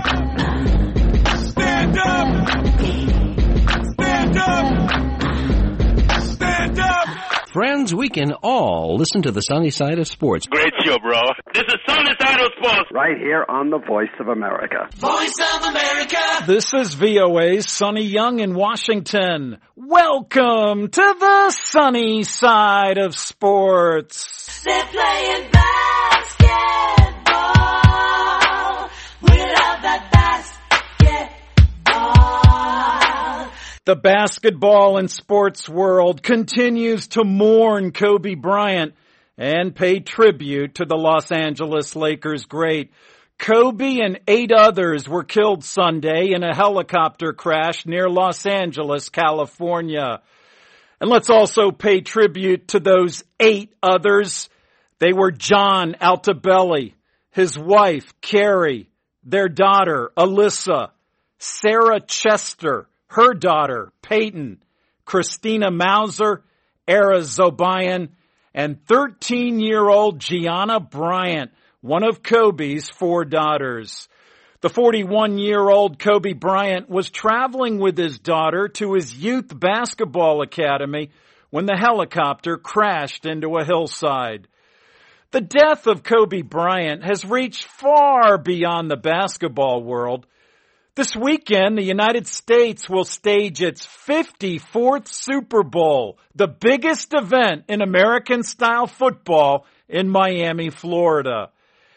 Stand up! Stand up! Stand up! Friends, we can all listen to the sunny side of sports. Great show, bro. This is Sunny Side of Sports. Right here on the Voice of America. Voice of America! This is VOA's Sonny Young in Washington. Welcome to the sunny side of sports. They're playing basketball. We love that basketball. The basketball and sports world continues to mourn Kobe Bryant and pay tribute to the Los Angeles Lakers great. Kobe and 8 others were killed Sunday in a helicopter crash near Los Angeles, California. And let's also pay tribute to those 8 others. They were John Altobelli, his wife, Carrie, their daughter, Alyssa, Sarah Chester, her daughter, Peyton, Christina Mauser, Era Zobayan, and 13-year-old Gianna Bryant, one of Kobe's 4 daughters. The 41-year-old Kobe Bryant was traveling with his daughter to his youth basketball academy when the helicopter crashed into a hillside. The death of Kobe Bryant has reached far beyond the basketball world. This weekend, the United States will stage its 54th Super Bowl, the biggest event in American-style football in Miami, Florida.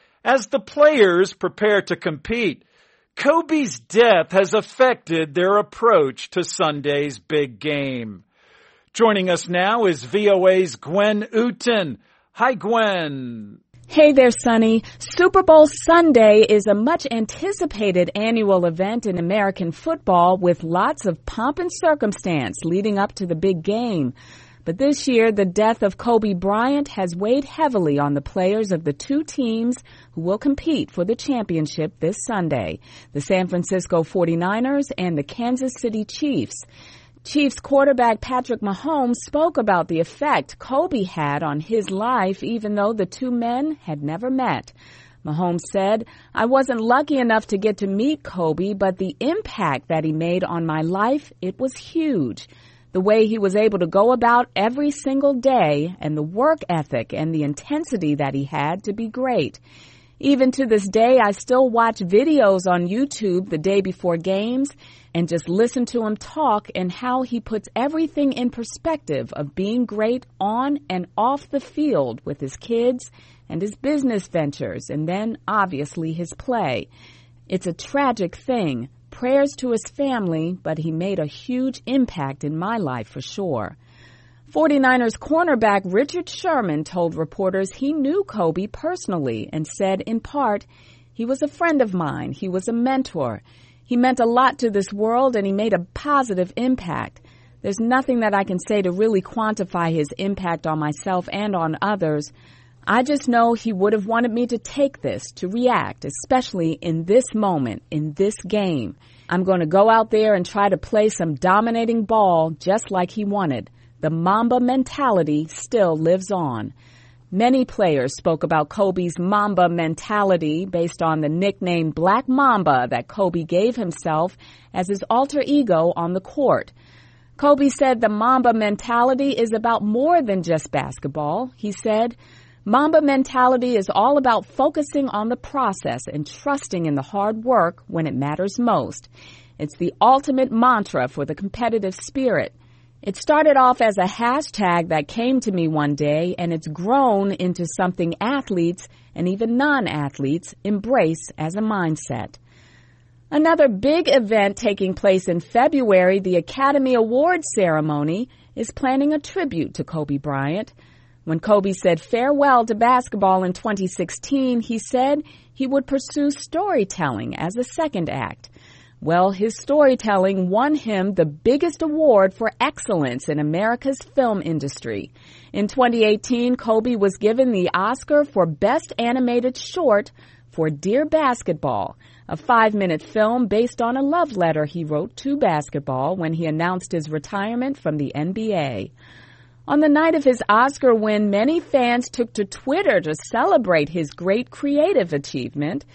As the players prepare to compete, Kobe's death has affected their approach to Sunday's big game. Joining us now is VOA's Gwen Uten. Hi, Gwen. Hey there, Sonny. Super Bowl Sunday is a much-anticipated annual event in American football with lots of pomp and circumstance leading up to the big game. But this year, the death of Kobe Bryant has weighed heavily on the players of the 2 teams who will compete for the championship this Sunday, the San Francisco 49ers and the Kansas City Chiefs. Chiefs quarterback Patrick Mahomes spoke about the effect Kobe had on his life, even though the 2 men had never met. Mahomes said, "I wasn't lucky enough to get to meet Kobe, but the impact that he made on my life, it was huge. The way he was able to go about every single day and the work ethic and the intensity that he had to be great. Even to this day, I still watch videos on YouTube the day before games and just listen to him talk and how he puts everything in perspective of being great on and off the field with his kids and his business ventures and then, obviously, his play. It's a tragic thing. Prayers to his family, but he made a huge impact in my life for sure." 49ers cornerback Richard Sherman told reporters he knew Kobe personally and said, in part, "He was a friend of mine. He was a mentor. He meant a lot to this world and he made a positive impact. There's nothing that I can say to really quantify his impact on myself and on others. I just know he would have wanted me to take this, to react, especially in this moment, in this game. I'm going to go out there and try to play some dominating ball just like he wanted. The Mamba mentality still lives on." Many players spoke about Kobe's Mamba mentality based on the nickname Black Mamba that Kobe gave himself as his alter ego on the court. Kobe said the Mamba mentality is about more than just basketball. He said, "Mamba mentality is all about focusing on the process and trusting in the hard work when it matters most. It's the ultimate mantra for the competitive spirit. It started off as a hashtag that came to me one day, and it's grown into something athletes and even non-athletes embrace as a mindset." Another big event taking place in February, the Academy Awards ceremony, is planning a tribute to Kobe Bryant. When Kobe said farewell to basketball in 2016, he said he would pursue storytelling as a second act. Well, his storytelling won him the biggest award for excellence in America's film industry. In 2018, Kobe was given the Oscar for Best Animated Short for Dear Basketball, a 5-minute film based on a love letter he wrote to basketball when he announced his retirement from the NBA. On the night of his Oscar win, many fans took to Twitter to celebrate his great creative achievement.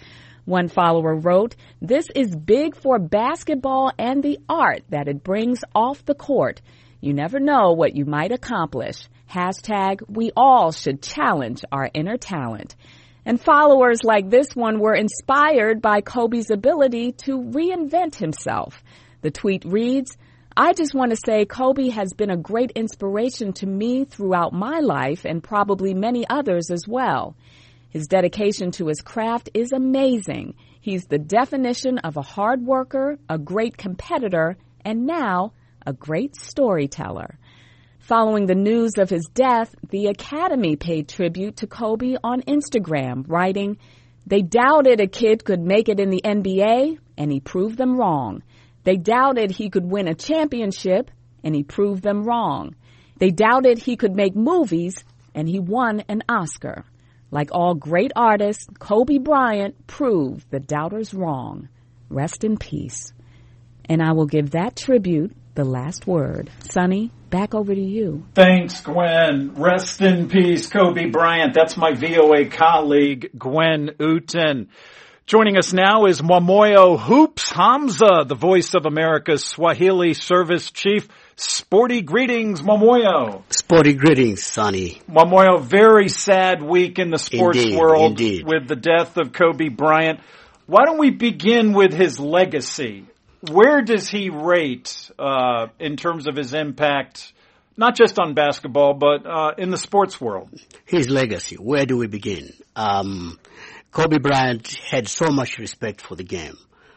One follower wrote, "This is big for basketball and the art that it brings off the court. You never know what you might accomplish. Hashtag, we all should challenge our inner talent." And followers like this one were inspired by Kobe's ability to reinvent himself. The tweet reads, "I just want to say Kobe has been a great inspiration to me throughout my life and probably many others as well. His dedication to his craft is amazing. He's the definition of a hard worker, a great competitor, and now a great storyteller." Following the news of his death, the Academy paid tribute to Kobe on Instagram, writing, "They doubted a kid could make it in the NBA, and he proved them wrong. They doubted he could win a championship, and he proved them wrong. They doubted he could make movies, and he won an Oscar. Like all great artists, Kobe Bryant proved the doubters wrong. Rest in peace." And I will give that tribute the last word. Sonny, back over to you. Thanks, Gwen. Rest in peace, Kobe Bryant. That's my VOA colleague, Gwen Uten. Joining us now is Mwamoyo Hoops Hamza, the Voice of America's Swahili Service Chief. Sporty greetings, Mwamoyo. Sporty greetings, Sonny. Mwamoyo, very sad week in the sports world with the death of Kobe Bryant. Why don't we begin with his legacy? Where does he rate in terms of his impact, not just on basketball, but in the sports world? His legacy, where do we begin? Kobe Bryant had so much respect for the game.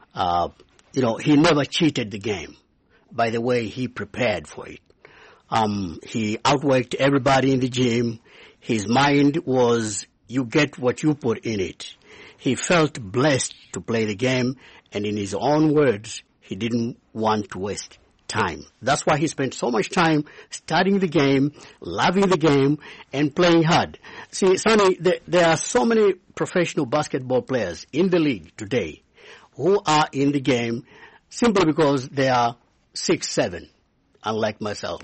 He never cheated the game by the way he prepared for it. He outworked everybody in the gym. His mind was, you get what you put in it. He felt blessed to play the game, and in his own words, he didn't want to waste time. That's why he spent so much time studying the game, loving the game, and playing hard. See, Sonny, there are so many professional basketball players in the league today who are in the game simply because they are 6'7", unlike myself.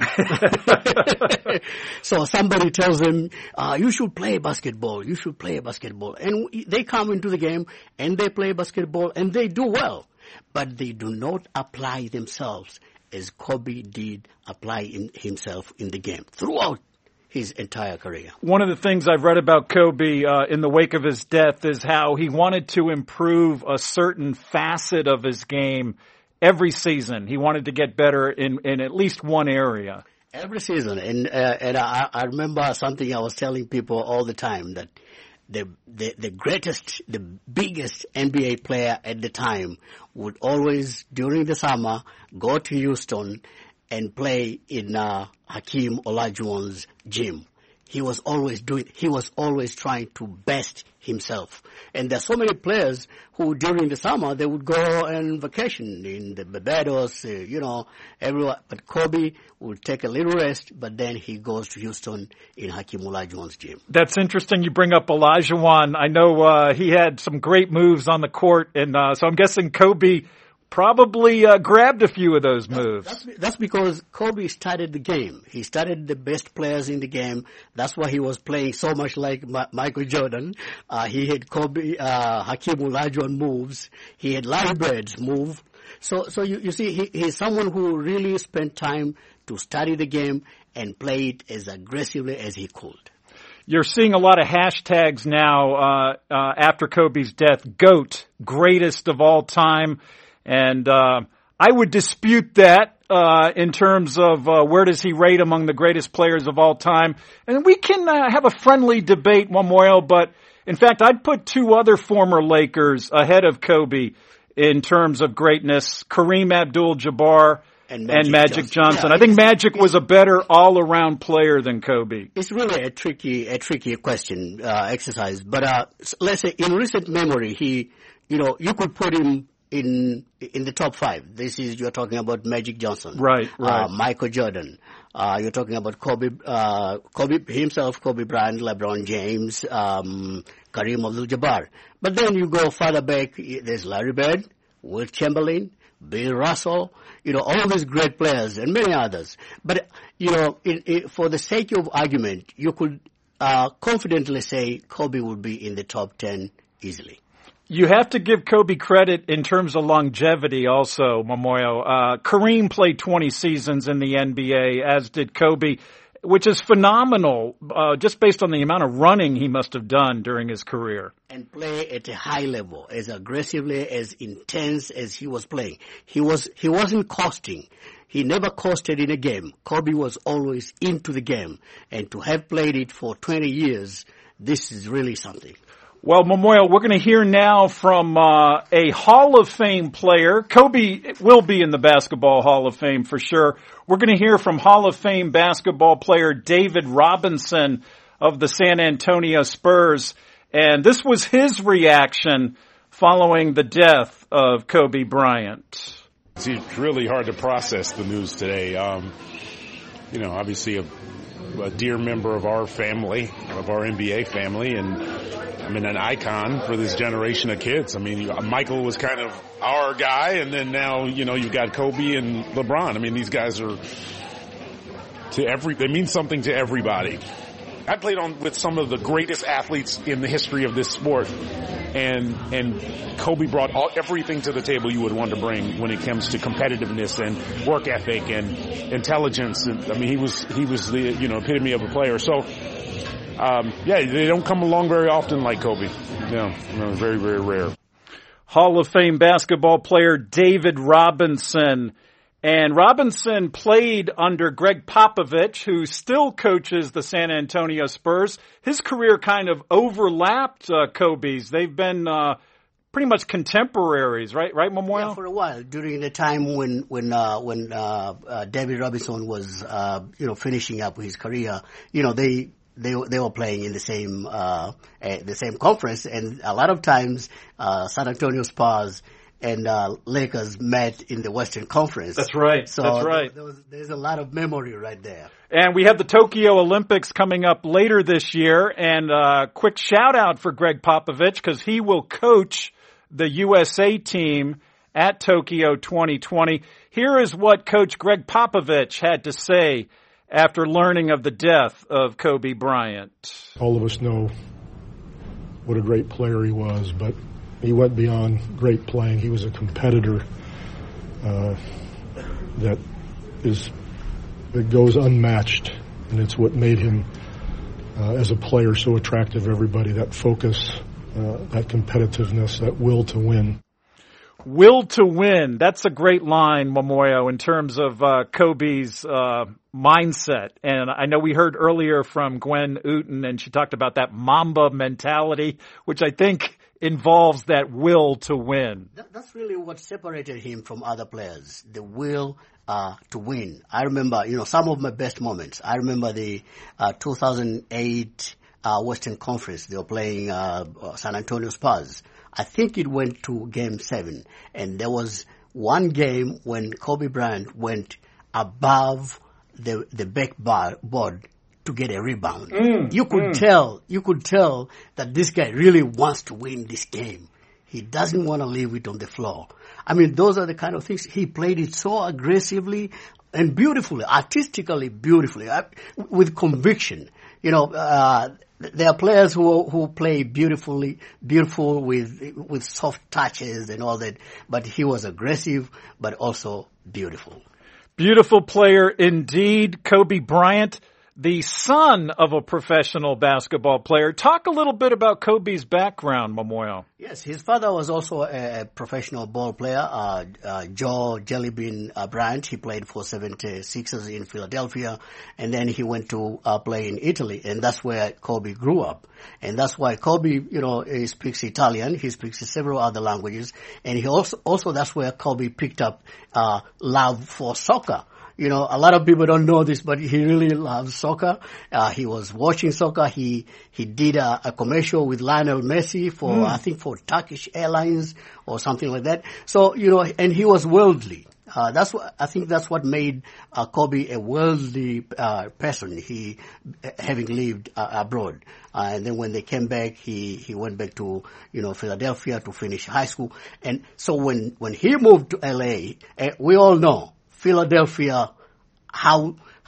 So somebody tells them, you should play basketball, you should play basketball. And they come into the game and they play basketball and they do well. But they do not apply themselves as Kobe did apply himself in the game throughout his entire career. One of the things I've read about Kobe in the wake of his death is how he wanted to improve a certain facet of his game every season. He wanted to get better in at least one area. Every season. And I remember something I was telling people all the time, that the greatest, the biggest NBA player at the time would always, during the summer, go to Houston and play in Hakeem Olajuwon's gym. He was always trying to best himself. And there are so many players who during the summer they would go on vacation in the Barbados, everywhere. But Kobe would take a little rest, but then he goes to Houston in Hakeem Olajuwon's gym. That's interesting. You bring up Olajuwon. I know he had some great moves on the court, and so I'm guessing Kobe probably grabbed a few of those moves. That's because Kobe studied the game. He studied the best players in the game. That's why he was playing so much like Michael Jordan. He had Hakeem Olajuwon moves. He had Larry Bird's move. So you see, he's someone who really spent time to study the game and play it as aggressively as he could. You're seeing a lot of hashtags now after Kobe's death. GOAT, greatest of all time. And I would dispute that in terms of where does he rate among the greatest players of all time. And we can have a friendly debate, Mwamoyo, but in fact, I'd put two other former Lakers ahead of Kobe in terms of greatness, Kareem Abdul-Jabbar and Magic Johnson. Yeah, I think Magic was a better all-around player than Kobe. It's really a tricky question, exercise. But let's say in recent memory, you could put him in the top five. You're talking about Magic Johnson. Right. Michael Jordan. You're talking about Kobe himself, Kobe Bryant, LeBron James, Kareem Abdul-Jabbar. But then you go further back, there's Larry Bird, Wilt Chamberlain, Bill Russell, all these great players and many others. But, for the sake of argument, you could confidently say Kobe would be in the top 10 easily. You have to give Kobe credit in terms of longevity also, Momoyo. Kareem played 20 seasons in the NBA, as did Kobe, which is phenomenal, just based on the amount of running he must have done during his career. And play at a high level, as aggressively, as intense as he was playing. He wasn't costing. He never costed in a game. Kobe was always into the game. And to have played it for 20 years, this is really something. Well, Momoyo, we're going to hear now from a Hall of Fame player. Kobe will be in the Basketball Hall of Fame for sure. We're going to hear from Hall of Fame basketball player David Robinson of the San Antonio Spurs. And this was his reaction following the death of Kobe Bryant. It's really hard to process the news today. Obviously a dear member of our family, of our NBA family, and an icon for this generation of kids. Michael was kind of our guy, and then now, you've got Kobe and LeBron. These guys are they mean something to everybody. I played with some of the greatest athletes in the history of this sport, and Kobe brought everything to the table you would want to bring when it comes to competitiveness and work ethic and intelligence. And, he was the epitome of a player. So, they don't come along very often like Kobe. Very, very rare. Hall of Fame basketball player David Robinson. And Robinson played under Greg Popovich, who still coaches the San Antonio Spurs. His career kind of overlapped Kobe's. They've been pretty much contemporaries, right, Momoyo? Yeah, for a while, during the time when David Robinson was finishing up his career, they were playing in the same conference, and a lot of times San Antonio Spurs and Lakers met in the Western Conference. That's right. So that's right. There's a lot of memory right there. And we have the Tokyo Olympics coming up later this year. And quick shout out for Greg Popovich, because he will coach the USA team at Tokyo 2020. Here is what Coach Greg Popovich had to say after learning of the death of Kobe Bryant. All of us know what a great player he was, but he went beyond great playing. He was a competitor that goes unmatched, and it's what made him, as a player, so attractive to everybody. That focus, that competitiveness, that will to win. Will to win. That's a great line, Momoyo, in terms of Kobe's mindset. And I know we heard earlier from Gwen Uten, and she talked about that Mamba mentality, which I think involves that will to win. That's really what separated him from other players, the will to win. I remember, some of my best moments. I remember the 2008 Western Conference. They were playing San Antonio Spurs. I think it went to Game 7, and there was one game when Kobe Bryant went above the backboard to get a rebound. You could tell that this guy really wants to win this game. He doesn't want to leave it on the floor. Those are the kind of things. He played it so aggressively and beautifully, artistically beautifully, with conviction. There are players who play beautiful with soft touches and all that, but he was aggressive, but also beautiful. Beautiful player indeed, Kobe Bryant, the son of a professional basketball player. Talk a little bit about Kobe's background, Momoyo. Yes, his father was also a professional ball player, Joe Jellybean Bryant. He played for 76ers in Philadelphia, and then he went to play in Italy, and that's where Kobe grew up. And that's why Kobe, he speaks Italian, he speaks several other languages, and he also that's where Kobe picked up love for soccer. A lot of people don't know this, but he really loves soccer. He was watching soccer. He did a commercial with Lionel Messi for, I think, for Turkish Airlines or something like that. So, and he was worldly. I think that's what made Kobe a worldly person. He having lived abroad, and then when they came back, he went back to Philadelphia to finish high school. And so when he moved to LA, we all know Philadelphia, how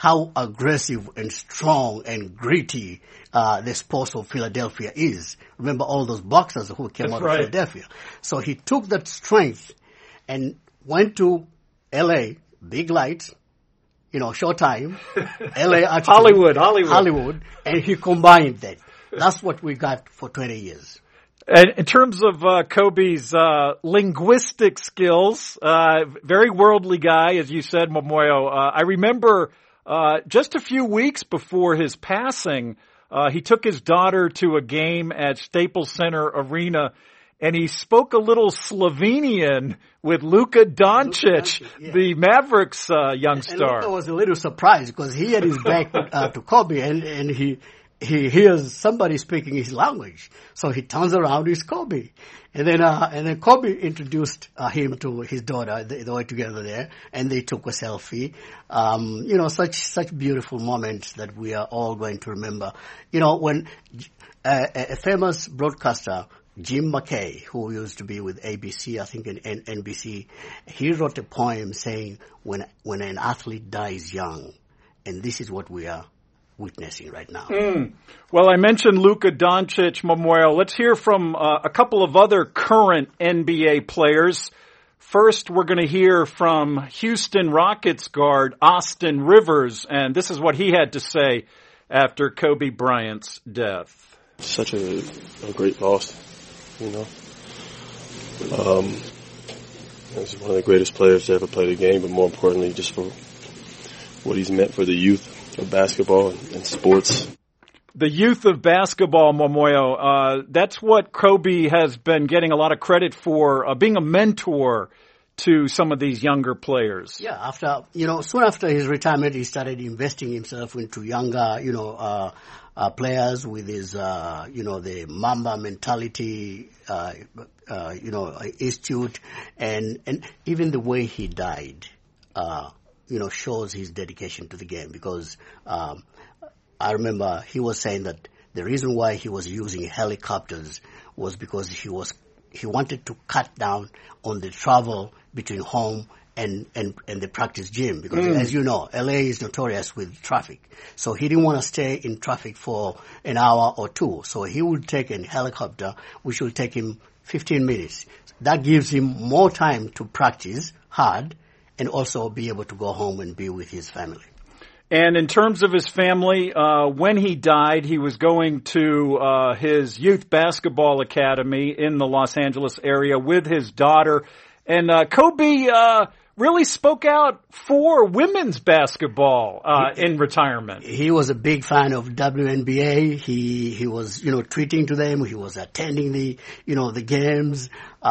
how aggressive and strong and gritty the sports of Philadelphia is. Remember all those boxers who came out of Philadelphia. So he took that strength and went to L.A., big lights, Showtime, L.A. Hollywood, and he combined that. That's what we got for 20 years. And in terms of Kobe's linguistic skills, very worldly guy, as you said, Momoyo. I remember just a few weeks before his passing, he took his daughter to a game at Staples Center Arena, and he spoke a little Slovenian with Luka Doncic, the Mavericks young star. And Luka was a little surprised because he had his back to Kobe, and he hears somebody speaking his language. So he turns around, it's Kobe. And then Kobe introduced him to his daughter. They were together there, and they took a selfie. Such beautiful moments that we are all going to remember. When a famous broadcaster, Jim McKay, who used to be with ABC, I think, and NBC, he wrote a poem saying, when an athlete dies young, and this is what we are witnessing right now. Well, I mentioned Luka Doncic, Momoyo. Let's hear from a couple of other current NBA players. First, we're going to hear from Houston Rockets guard Austin Rivers, and this is what he had to say after Kobe Bryant's death. Such a great loss, He's one of the greatest players to ever play the game, but more importantly, just for what he's meant for the youth of basketball and sports. The youth of basketball, Momoyo, that's what Kobe has been getting a lot of credit for, being a mentor to some of these younger players. Yeah, soon after his retirement, he started investing himself into younger, players with his, the Mamba mentality, institute, and even the way he died, shows his dedication to the game, because I remember he was saying that the reason why he was using helicopters was because he wanted to cut down on the travel between home and the practice gym, because as you know, LA is notorious with traffic. So he didn't want to stay in traffic for an hour or two. So he would take a helicopter, which will take him 15 minutes. That gives him more time to practice hard and also be able to go home and be with his family. And in terms of his family, when he died, he was going to his youth basketball academy in the Los Angeles area with his daughter. And Kobe really spoke out for women's basketball in retirement. He was a big fan of WNBA. He was, treating to them. He was attending the games.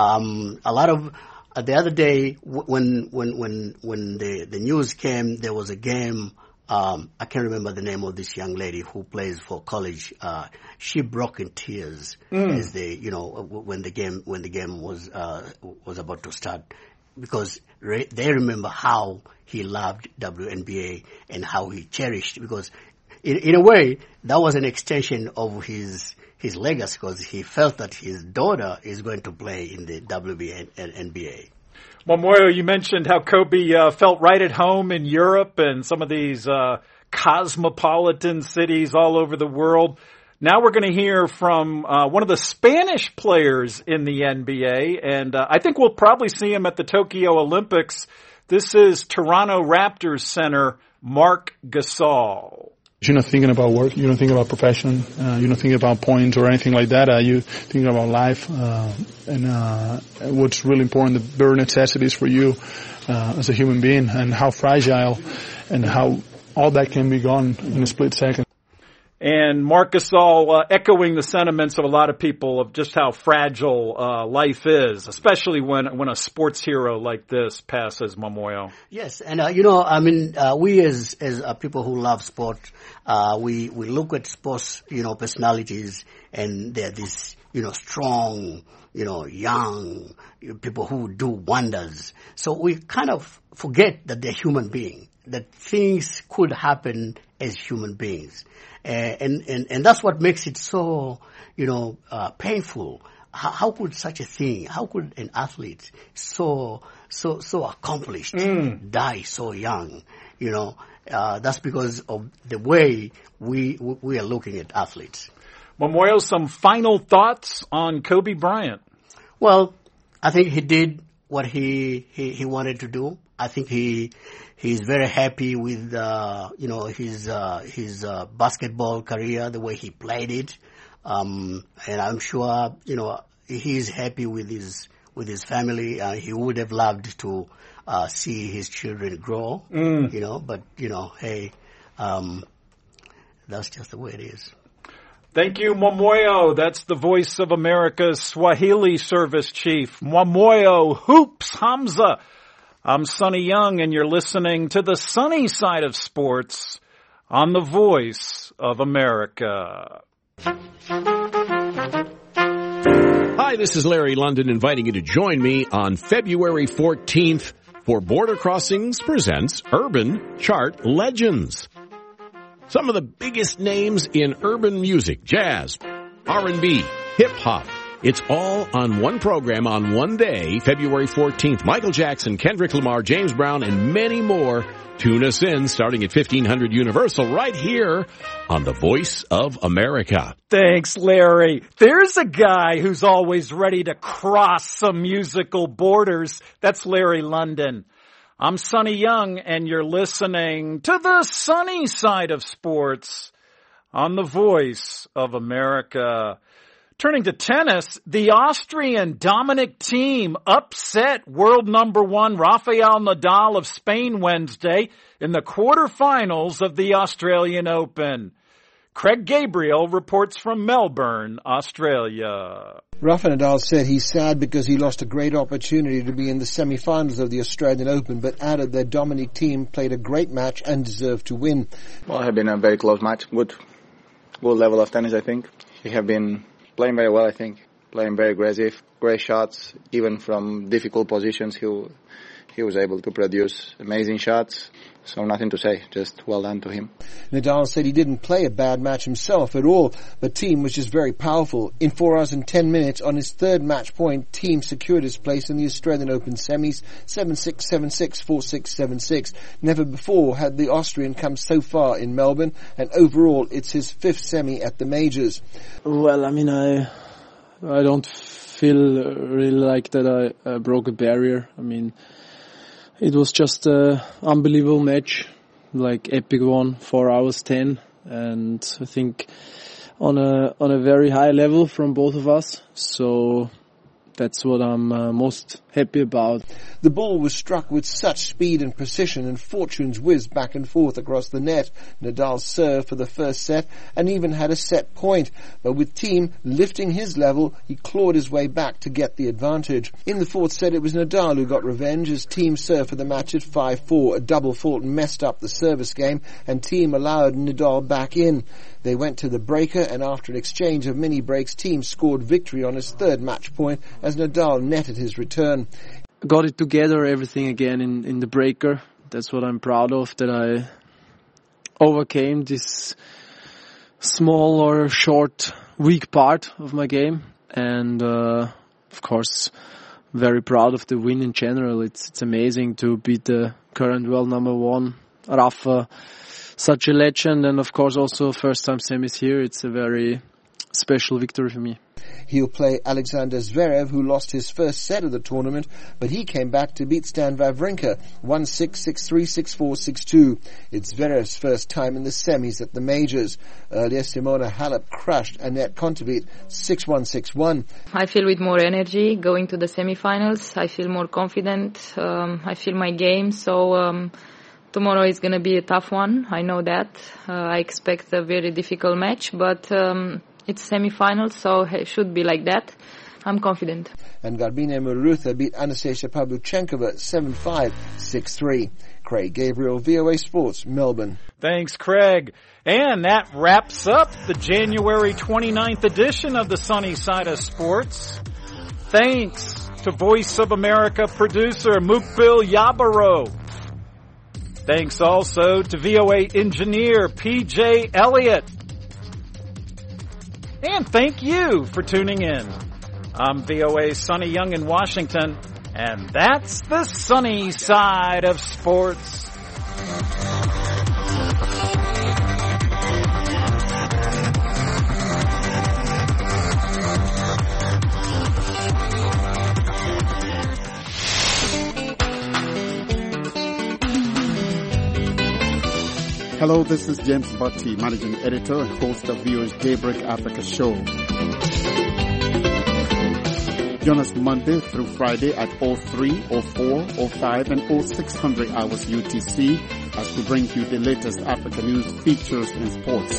The other day when the news came, there was a game. I can't remember the name of this young lady who plays for college. She broke in tears as when the game was about to start, because they remember how he loved WNBA and how he cherished, because in a way that was an extension of his legacy, because he felt that his daughter is going to play in the WNBA and NBA. Momoyo, you mentioned how Kobe felt right at home in Europe and some of these cosmopolitan cities all over the world. Now we're going to hear from one of the Spanish players in the NBA, and I think we'll probably see him at the Tokyo Olympics. This is Toronto Raptors center Marc Gasol. You're not thinking about work. You're not thinking about profession. You're not thinking about points or anything like that. You're thinking about life and what's really important, the bare necessities for you as a human being, and how fragile and how all that can be gone in a split second. And Marc Gasol echoing the sentiments of a lot of people of just how fragile life is, especially when a sports hero like this passes, Momoyo. Yes, and we as people who love sport, we look at sports, personalities, and they're this, strong, young people who do wonders. So we kind of forget that they're human beings, that things could happen as human beings. And that's what makes it so, painful. How could such a thing, how could an athlete so accomplished die so young, That's because of the way we are looking at athletes. Momoyo, some final thoughts on Kobe Bryant? Well, I think he did what he wanted to do. I think he's very happy with his basketball career, the way he played it, and I'm sure he's happy with his family. He would have loved to see his children grow, but hey, that's just the way it is. Thank you, Momoyo. That's the Voice of America's Swahili Service Chief, Momoyo Hoops Hamza. I'm Sonny Young, and you're listening to the sunny side of sports on the Voice of America. Hi, this is Larry London inviting you to join me on February 14th for Border Crossings Presents Urban Chart Legends. Some of the biggest names in urban music, jazz, R&B, hip-hop. It's all on one program on one day, February 14th. Michael Jackson, Kendrick Lamar, James Brown, and many more. Tune us in starting at 1500 Universal right here on the Voice of America. Thanks, Larry. There's a guy who's always ready to cross some musical borders. That's Larry London. I'm Sonny Young, and you're listening to the sunny side of sports on the Voice of America. Turning to tennis, the Austrian Dominic Thiem upset world number one Rafael Nadal of Spain Wednesday in the quarterfinals of the Australian Open. Craig Gabriel reports from Melbourne, Australia. Rafa Nadal said he's sad because he lost a great opportunity to be in the semi-finals of the Australian Open, but added that Dominic Thiem played a great match and deserved to win. Well, it has been a very close match. Good level of tennis, I think. He have been playing very well, I think. Playing very aggressive, great shots, even from difficult positions. He was able to produce amazing shots. So nothing to say, just well done to him. Nadal said he didn't play a bad match himself at all, but Thiem was just very powerful. In 4 hours and 10 minutes, on his third match point, Thiem secured his place in the Australian Open semis, 7-6, 7-6, 4-6, 7-6. Never before had the Austrian come so far in Melbourne, and overall it's his fifth semi at the majors. Well, I mean, I don't feel really like that I broke a barrier. I mean, it was just an unbelievable match, like epic one, 4 hours 10, and I think on a very high level from both of us. So that's what I'm most happy about. The ball was struck with such speed and precision, and fortunes whizzed back and forth across the net. Nadal served for the first set and even had a set point, but with Thiem lifting his level, he clawed his way back to get the advantage. In the fourth set, it was Nadal who got revenge as Thiem served for the match at 5-4. A double fault messed up the service game, and Thiem allowed Nadal back in. They went to the breaker, and after an exchange of mini breaks, Thiem scored victory on his third match point as Nadal netted his return. Got it together, everything again in the breaker. That's what I'm proud of, that I overcame this small or short, weak part of my game. And, of course, very proud of the win in general. It's amazing to beat the current world number one, Rafa, such a legend, and of course also first time semis here. It's a very special victory for me. He'll play Alexander Zverev, who lost his first set of the tournament, but he came back to beat Stan Wawrinka 1-6, 6-3, 6-4, 6-2. It's Zverev's first time in the semis at the majors. Earlier, Simona Halep crushed Annette Kontaveit 6-1, 6-1. I feel with more energy going to the semifinals. I feel more confident. I feel my game, so tomorrow is going to be a tough one. I know that. I expect a very difficult match, but it's semi-finals, so it should be like that. I'm confident. And Garbine Muguruza beat Anastasia Pavlyuchenkova 7-5, 6-3. Craig Gabriel, VOA Sports, Melbourne. Thanks, Craig. And that wraps up the January 29th edition of the Sunny Side of Sports. Thanks to Voice of America producer Mukbil Yabaro. Thanks also to VOA engineer PJ Elliott. And thank you for tuning in. I'm VOA Sonny Young in Washington, and that's the sunny side of sports. Hello, this is James Butty, Managing Editor and host of VOA's Daybreak Africa show. Join us Monday through Friday at 03, 04, 05, and 0600 hours UTC as we bring you the latest Africa news, features, and sports.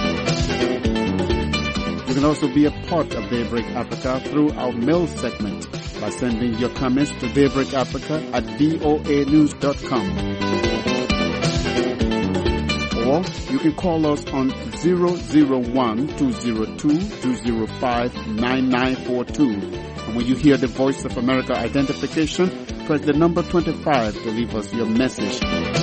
You can also be a part of Daybreak Africa through our mail segment by sending your comments to daybreakafrica@voanews.com. Or you can call us on 001-202-205-9942. And when you hear the Voice of America identification, press the number 25 to leave us your message.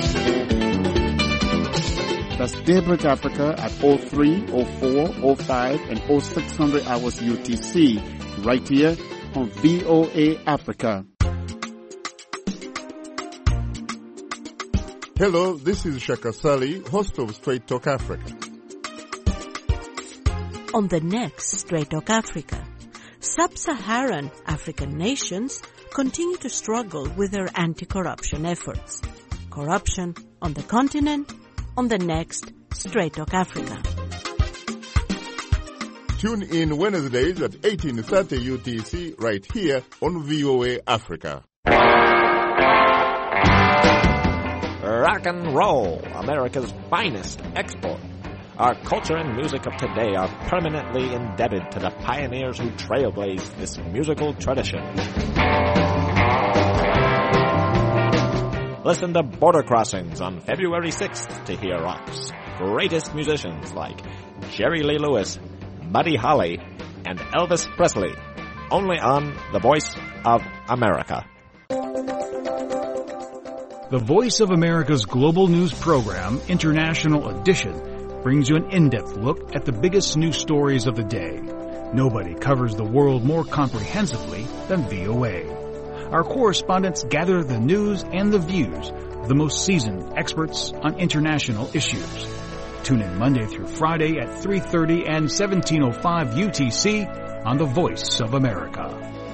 That's Daybreak Africa at 03, 04, 05, and 0600 hours UTC, right here on VOA Africa. Hello, this is Shaka Sali, host of Straight Talk Africa. On the next Straight Talk Africa, sub-Saharan African nations continue to struggle with their anti-corruption efforts. Corruption on the continent, on the next Straight Talk Africa. Tune in Wednesdays at 18:30 UTC right here on VOA Africa. Rock and roll, America's finest export. Our culture and music of today are permanently indebted to the pioneers who trailblazed this musical tradition. Listen to Border Crossings on February 6th to hear rock's greatest musicians like Jerry Lee Lewis, Buddy Holly, and Elvis Presley, only on The Voice of America. The Voice of America's global news program, International Edition, brings you an in-depth look at the biggest news stories of the day. Nobody covers the world more comprehensively than VOA. Our correspondents gather the news and the views of the most seasoned experts on international issues. Tune in Monday through Friday at 3:30 and 17:05 UTC on The Voice of America.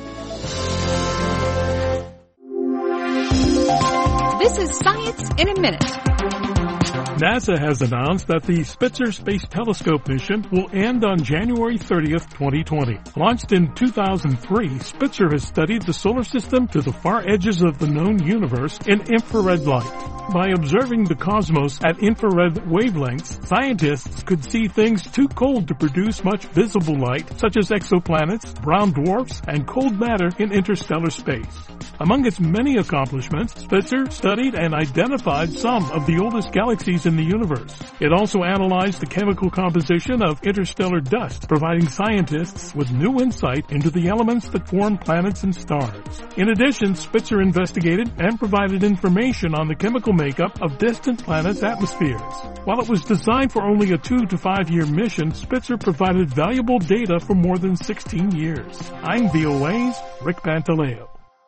This is Science in a Minute. NASA has announced that the Spitzer Space Telescope mission will end on January 30th, 2020. Launched in 2003, Spitzer has studied the solar system to the far edges of the known universe in infrared light. By observing the cosmos at infrared wavelengths, scientists could see things too cold to produce much visible light, such as exoplanets, brown dwarfs, and cold matter in interstellar space. Among its many accomplishments, Spitzer studied and identified some of the oldest galaxies in the universe. It also analyzed the chemical composition of interstellar dust, providing scientists with new insight into the elements that form planets and stars. In addition, Spitzer investigated and provided information on the chemical makeup of distant planets' atmospheres. While it was designed for only a 2 to 5 year mission, Spitzer provided valuable data for more than 16 years. I'm VOA's Rick Pantaleo.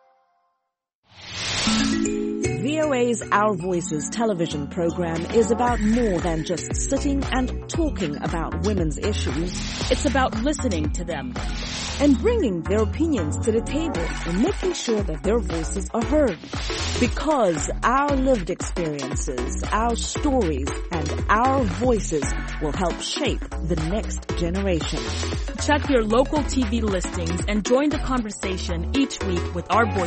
VOA's Our Voices television program is about more than just sitting and talking about women's issues. It's about listening to them and bringing their opinions to the table and making sure that their voices are heard. Because our lived experiences, our stories, and our voices will help shape the next generation. Check your local TV listings and join the conversation each week with our voices.